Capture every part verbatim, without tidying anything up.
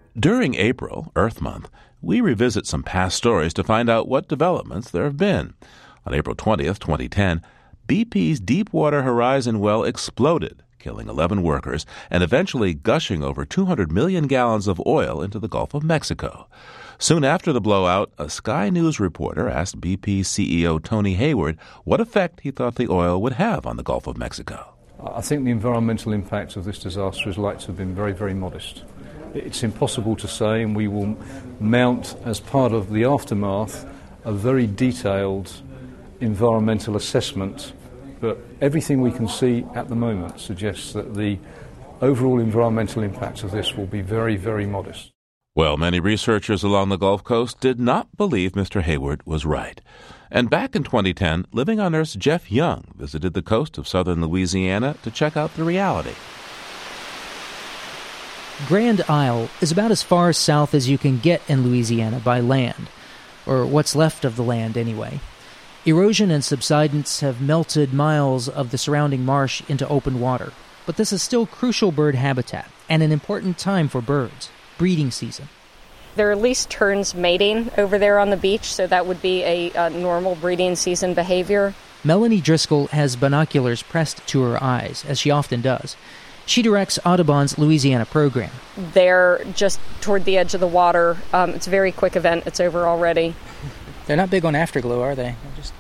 During April, Earth Month, we revisit some past stories to find out what developments there have been. On April twentieth, twenty ten, B P's Deepwater Horizon well exploded, killing eleven workers and eventually gushing over two hundred million gallons of oil into the Gulf of Mexico. Soon after the blowout, a Sky News reporter asked B P C E O Tony Hayward what effect he thought the oil would have on the Gulf of Mexico. I think the environmental impact of this disaster is likely to have been very, very modest. It's impossible to say, and we will mount, as part of the aftermath, a very detailed environmental assessment. But everything we can see at the moment suggests that the overall environmental impact of this will be very, very modest. Well, many researchers along the Gulf Coast did not believe Mister Hayward was right. And back in twenty ten, living on Earth's Jeff Young visited the coast of southern Louisiana to check out the reality. Grand Isle is about as far south as you can get in Louisiana by land, or what's left of the land anyway. Erosion and subsidence have melted miles of the surrounding marsh into open water, but this is still crucial bird habitat and an important time for birds, breeding season. There are at least terns mating over there on the beach, so that would be a, a normal breeding season behavior. Melanie Driscoll has binoculars pressed to her eyes, as she often does. She directs Audubon's Louisiana program. They're just toward the edge of the water. Um, it's a very quick event. It's over already. They're not big on afterglow, are they? Just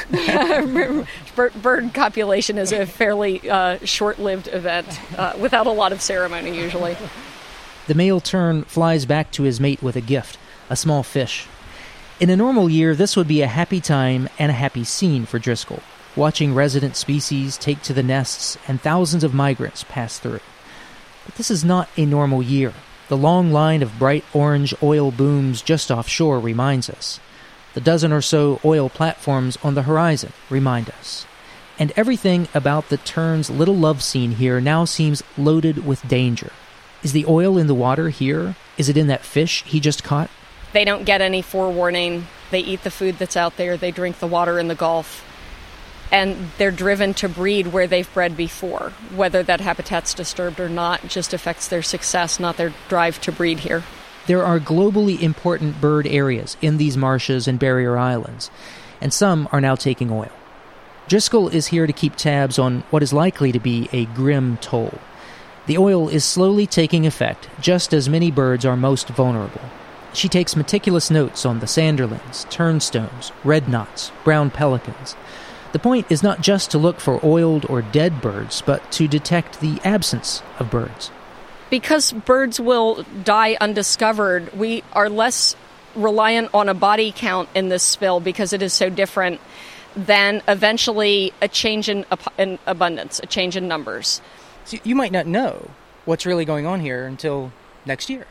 bird, bird copulation is a fairly uh, short-lived event, uh, without a lot of ceremony usually. The male tern flies back to his mate with a gift, a small fish. In a normal year, this would be a happy time and a happy scene for Driscoll, watching resident species take to the nests and thousands of migrants pass through. But this is not a normal year. The long line of bright orange oil booms just offshore reminds us. The dozen or so oil platforms on the horizon remind us. And everything about the tern's little love scene here now seems loaded with danger. Is the oil in the water here? Is it in that fish he just caught? They don't get any forewarning. They eat the food that's out there. They drink the water in the Gulf. And they're driven to breed where they've bred before. Whether that habitat's disturbed or not just affects their success, not their drive to breed here. There are globally important bird areas in these marshes and barrier islands, and some are now taking oil. Driscoll is here to keep tabs on what is likely to be a grim toll. The oil is slowly taking effect, just as many birds are most vulnerable. She takes meticulous notes on the sanderlings, turnstones, red knots, brown pelicans. The point is not just to look for oiled or dead birds, but to detect the absence of birds. Because birds will die undiscovered, we are less reliant on a body count in this spill because it is so different than eventually a change in, in abundance, a change in numbers. So you might not know what's really going on here until next year.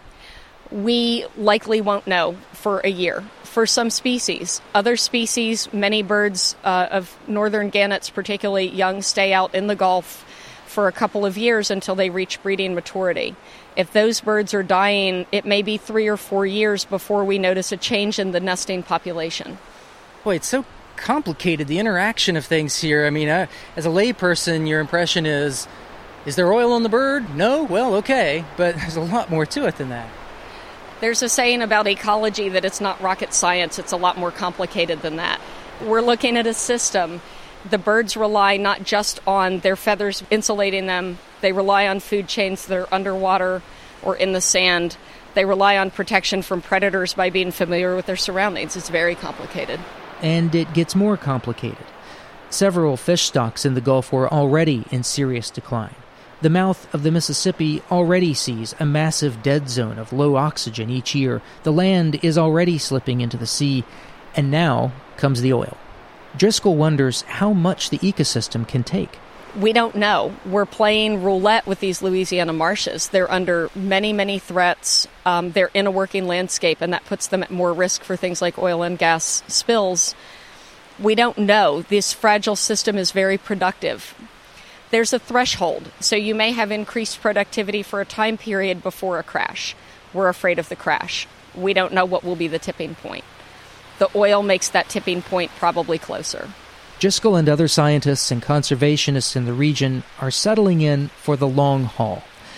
We likely won't know for a year for some species. Other species, many birds uh, of northern gannets, particularly young, stay out in the Gulf for a couple of years until they reach breeding maturity. If those birds are dying, it may be three or four years before we notice a change in the nesting population. Boy, it's so complicated, the interaction of things here. I mean, uh, as a layperson, your impression is, is there oil on the bird? No? Well, okay, but there's a lot more to it than that. There's a saying about ecology that it's not rocket science, it's a lot more complicated than that. We're looking at a system. The birds rely not just on their feathers insulating them, they rely on food chains that are underwater or in the sand. They rely on protection from predators by being familiar with their surroundings. It's very complicated. And it gets more complicated. Several fish stocks in the Gulf were already in serious decline. The mouth of the Mississippi already sees a massive dead zone of low oxygen each year. The land is already slipping into the sea, and now comes the oil. Driscoll wonders how much the ecosystem can take. We don't know. We're playing roulette with these Louisiana marshes. They're under many, many threats. Um, they're in a working landscape, and that puts them at more risk for things like oil and gas spills. We don't know. This fragile system is very productive. There's a threshold, so you may have increased productivity for a time period before a crash. We're afraid of the crash. We don't know what will be the tipping point. The oil makes that tipping point probably closer. Driscoll and other scientists and conservationists in the region are settling in for the long haul.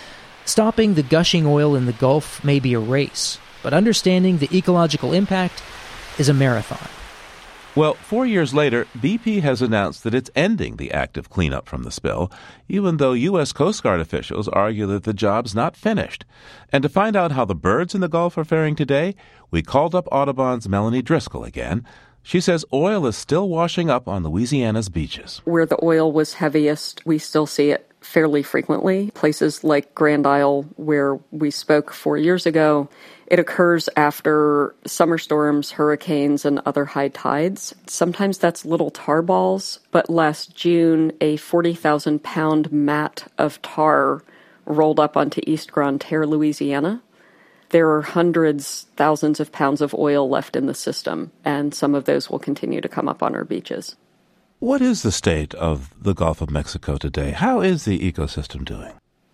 Stopping the gushing oil in the Gulf may be a race, but understanding the ecological impact is a marathon. Well, four years later, B P has announced that it's ending the active cleanup from the spill, even though U S Coast Guard officials argue that the job's not finished. And to find out how the birds in the Gulf are faring today, we called up Audubon's Melanie Driscoll again. She says oil is still washing up on Louisiana's beaches. Where the oil was heaviest, we still see it fairly frequently. Places like Grand Isle, where we spoke four years ago, it occurs after summer storms, hurricanes, and other high tides. Sometimes that's little tar balls, but last June, a forty thousand pound mat of tar rolled up onto East Grande Terre, Louisiana. There are hundreds, thousands of pounds of oil left in the system, and some of those will continue to come up on our beaches. What is the state of the Gulf of Mexico today? How is the ecosystem doing?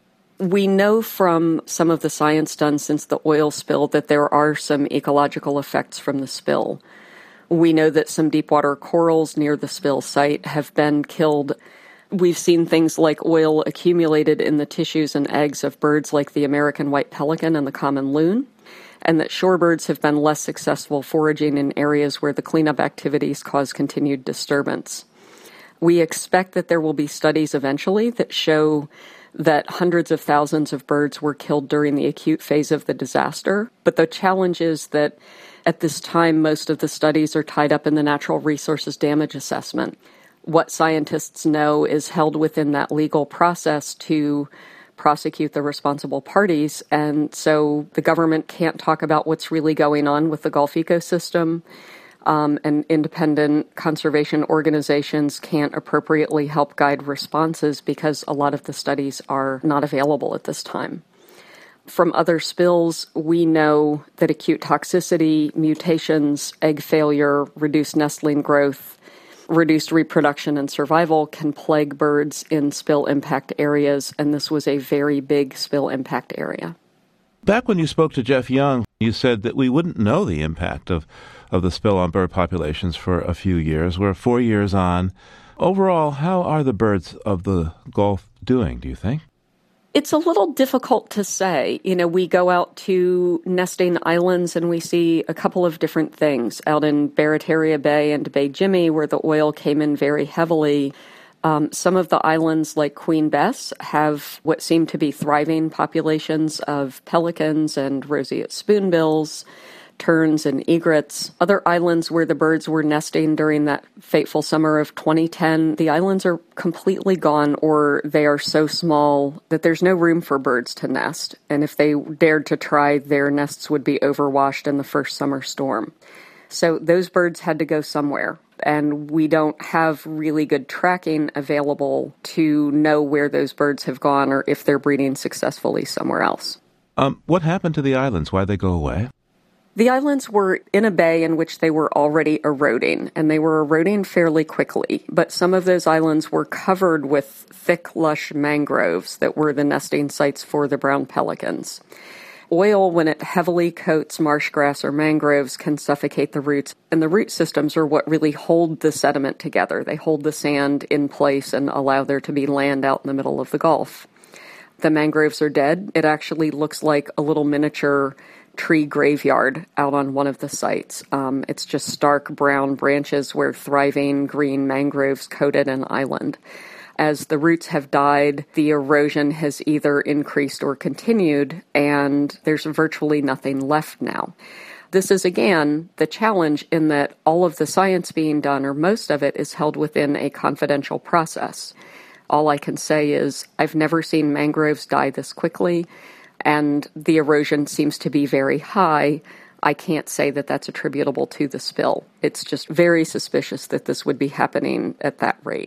We know from some of the science done since the oil spill that there are some ecological effects from the spill. We know that some deepwater corals near the spill site have been killed. We've seen things like oil accumulated in the tissues and eggs of birds like the American white pelican and the common loon, and that shorebirds have been less successful foraging in areas where the cleanup activities cause continued disturbance. We expect that there will be studies eventually that show that hundreds of thousands of birds were killed during the acute phase of the disaster. But the challenge is that at this time, most of the studies are tied up in the natural resources damage assessment. What scientists know is held within that legal process to prosecute the responsible parties. And so the government can't talk about what's really going on with the Gulf ecosystem. Um, and independent conservation organizations can't appropriately help guide responses because a lot of the studies are not available at this time. From other spills, we know that acute toxicity, mutations, egg failure, reduced nestling growth, reduced reproduction and survival can plague birds in spill impact areas, and this was a very big spill impact area. Back when you spoke to Jeff Young, you said that we wouldn't know the impact of of the spill on bird populations for a few years. We're four years on. Overall, how are the birds of the Gulf doing, do you think? It's a little difficult to say. You know, we go out to nesting islands and we see a couple of different things. Out in Barataria Bay and Bay Jimmy, where the oil came in very heavily, um, some of the islands like Queen Bess have what seem to be thriving populations of pelicans and roseate spoonbills, terns and egrets. Other islands where the birds were nesting during that fateful summer of twenty ten, the islands are completely gone, or they are so small that there's no room for birds to nest. And if they dared to try, their nests would be overwashed in the first summer storm. So those birds had to go somewhere. And we don't have really good tracking available to know where those birds have gone or if they're breeding successfully somewhere else. Um, what happened to the islands? Why'd they go away? The islands were in a bay in which they were already eroding, and they were eroding fairly quickly. But some of those islands were covered with thick, lush mangroves that were the nesting sites for the brown pelicans. Oil, when it heavily coats marsh grass or mangroves, can suffocate the roots, and the root systems are what really hold the sediment together. They hold the sand in place and allow there to be land out in the middle of the Gulf. The mangroves are dead. It actually looks like a little miniature tree graveyard out on one of the sites. Um, it's just stark brown branches where thriving green mangroves coated an island. As the roots have died, the erosion has either increased or continued, and there's virtually nothing left now. This is, again, the challenge in that all of the science being done, or most of it, is held within a confidential process. All I can say is I've never seen mangroves die this quickly, and the erosion seems to be very high. I can't say that that's attributable to the spill. It's just very suspicious that this would be happening at that rate.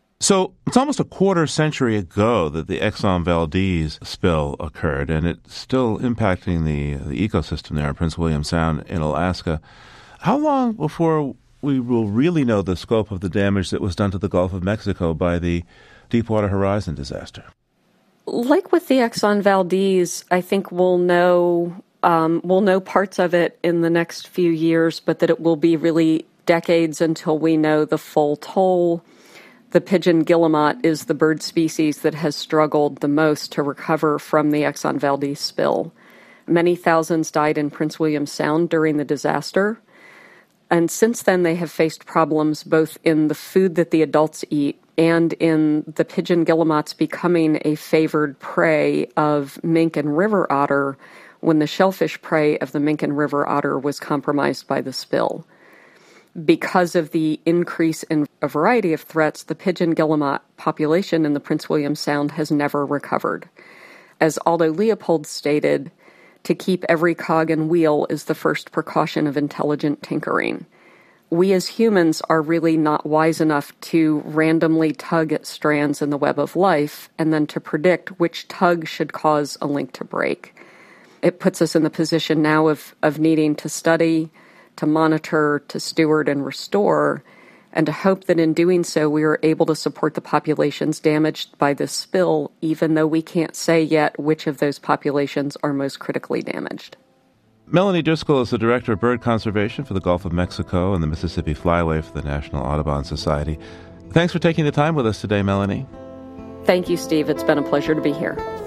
So it's almost a quarter century ago that the Exxon Valdez spill occurred, and it's still impacting the, the ecosystem there in Prince William Sound in Alaska. How long before we will really know the scope of the damage that was done to the Gulf of Mexico by the Deepwater Horizon disaster? Like with the Exxon Valdez, I think we'll know um, we'll know parts of it in the next few years, but that it will be really decades until we know the full toll. The pigeon guillemot is the bird species that has struggled the most to recover from the Exxon Valdez spill. Many thousands died in Prince William Sound during the disaster. And since then, they have faced problems both in the food that the adults eat and in the pigeon guillemots becoming a favored prey of mink and river otter when the shellfish prey of the mink and river otter was compromised by the spill. Because of the increase in a variety of threats, the pigeon guillemot population in the Prince William Sound has never recovered. As Aldo Leopold stated, to keep every cog in wheel is the first precaution of intelligent tinkering. We as humans are really not wise enough to randomly tug at strands in the web of life and then to predict which tug should cause a link to break. It puts us in the position now of, of needing to study, to monitor, to steward, and restore, and to hope that in doing so we are able to support the populations damaged by this spill, even though we can't say yet which of those populations are most critically damaged. Melanie Driscoll is the Director of Bird Conservation for the Gulf of Mexico and the Mississippi Flyway for the National Audubon Society. Thanks for taking the time with us today, Melanie. Thank you, Steve. It's been a pleasure to be here.